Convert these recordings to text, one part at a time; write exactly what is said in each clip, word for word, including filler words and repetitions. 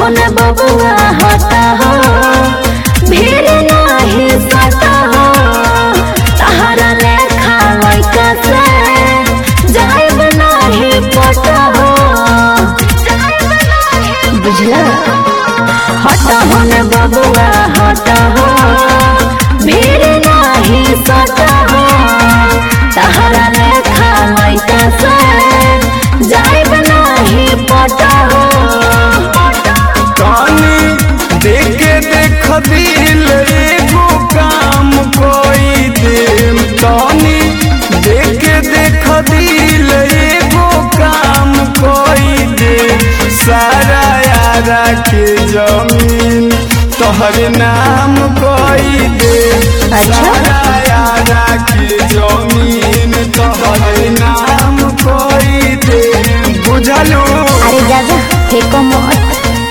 होने बबुआ हटा हो भीड़ नहीं सटा हो तहरा लेखा लइका से जाइब नहीं पटा हो बुझला। हटा होने बबुआ हटा हो भीड़ नहीं सटा हो तहरा लेखा लइका से जाइब नहीं पटा हो। देखे देख दिल एगो काम कोई देम तानी देखे देख दिल एगो काम कोई दे सारा यारा के जमीन तोहरे नाम कोई दे सारा यारा के जमीन तोहरे नाम कोई दे बुझलो। अरे जाजा फेंको मत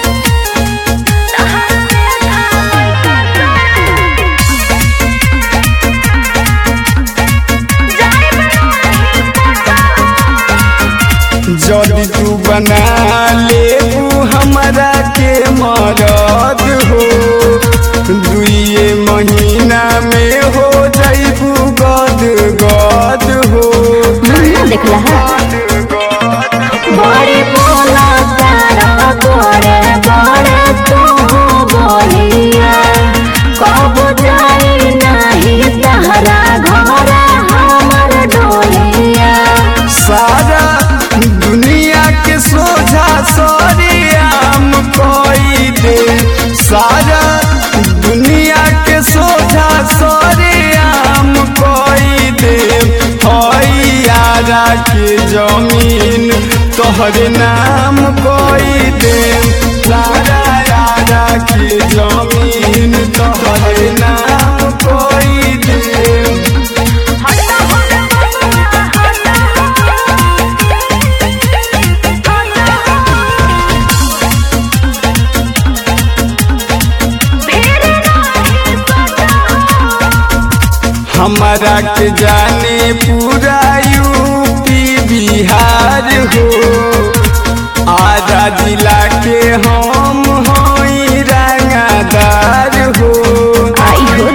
जदि तू बना लेबू हमरा के मरद हो दुइये महीना में हो जाइबू गद गद हो। देखला बड़े बोला तारा बड़े बड़े तू बोलिया कब जाई नहीं तहरा घर हमर डोलिया सारा दुनिया के सोझा सरियाम कोई दे सारा दुनिया के सोझा सरियाम कोई दे हई यारा के जमीन तोहरे नाम कोई दे सारा यारा के जमीन तोहरे नाम कोई दे। हमारा के जाने पूरा यूपी बिहार हो आधा जिला के हम होई रंगदार हो। आई हो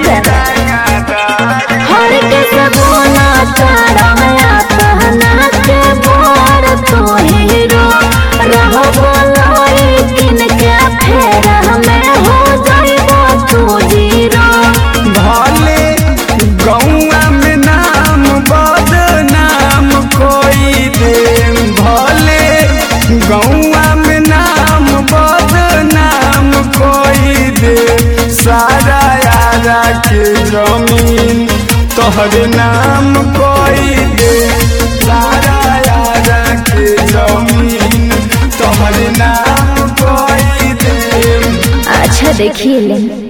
हर के सगुना चढ़ाया कहना के बोर तो हीरो रह बोलाई किन के फेर हमें हो जाइबो तू जीरो। भले गौआ में नाम बदनाम कोई दे भले गौआ में नाम बदनाम कोई दे सारा यारा के जमीन तोहरे नाम कोई दे सारा यारा के जमीन तोहरे नाम कोई दे। अच्छा देखिए ले